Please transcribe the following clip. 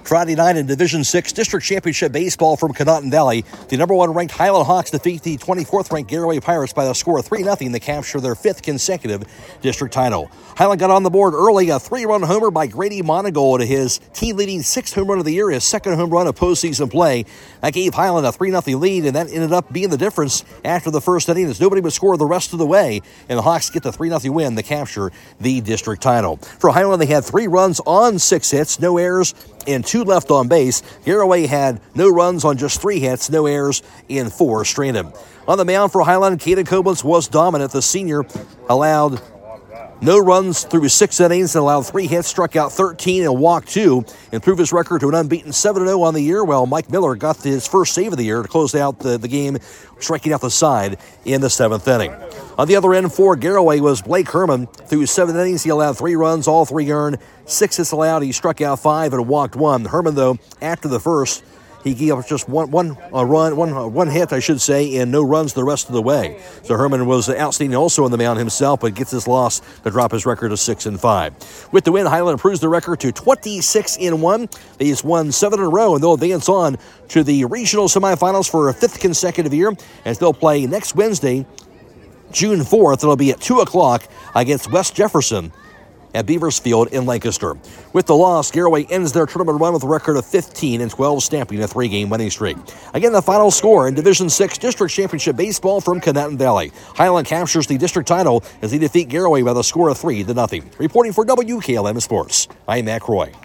Friday night in Division 6 District Championship Baseball from Conotton Valley, the number 1 ranked Highland Hawks defeat the 24th ranked Garaway Pirates by a score of 3-0 to capture their 5th consecutive district title. Highland got on the board early, a 3-run homer by Grady Monagle to his team-leading 6th home run of the year, his 2nd home run of postseason play. That gave Highland a 3-0 lead, and that ended up being the difference after the first inning as nobody would score the rest of the way, and the Hawks get the 3-0 win to capture the district title. For Highland, they had 3 runs on 6 hits, no errors, and 2 left on base. Garaway had no runs on just 3 hits, no errors, and 4 stranded. On the mound for Highland, Caden Koblenz was dominant. The senior allowed no runs through 6 innings and allowed 3 hits, struck out 13 and walked 2, improved his record to an unbeaten 7-0 on the year, while Mike Miller got his first save of the year to close out the game, striking out the side in the 7th inning. On the other end for Garaway was Blake Herman. Through 7 innings, he allowed 3 runs, all 3 earned, 6 hits allowed. He struck out 5 and walked 1. Herman, though, after the first, he gave up just one hit, and no runs the rest of the way. So Herman was outstanding also on the mound himself, but gets his loss to drop his record to 6-5. With the win, Highland improves the record to 26-1. He's won 7 in a row, and they'll advance on to the regional semifinals for a 5th consecutive year, as they'll play next Wednesday, June 4th. It'll be at 2 o'clock against West Jefferson at Beavers Field in Lancaster. With the loss, Garaway ends their tournament run with a record of 15-12, stamping a 3-game winning streak. Again, the final score in Division 6 District Championship Baseball from Conotton Valley. Highland captures the district title as they defeat Garaway by the score of 3-0. Reporting for WKLM Sports, I'm Matt Croy.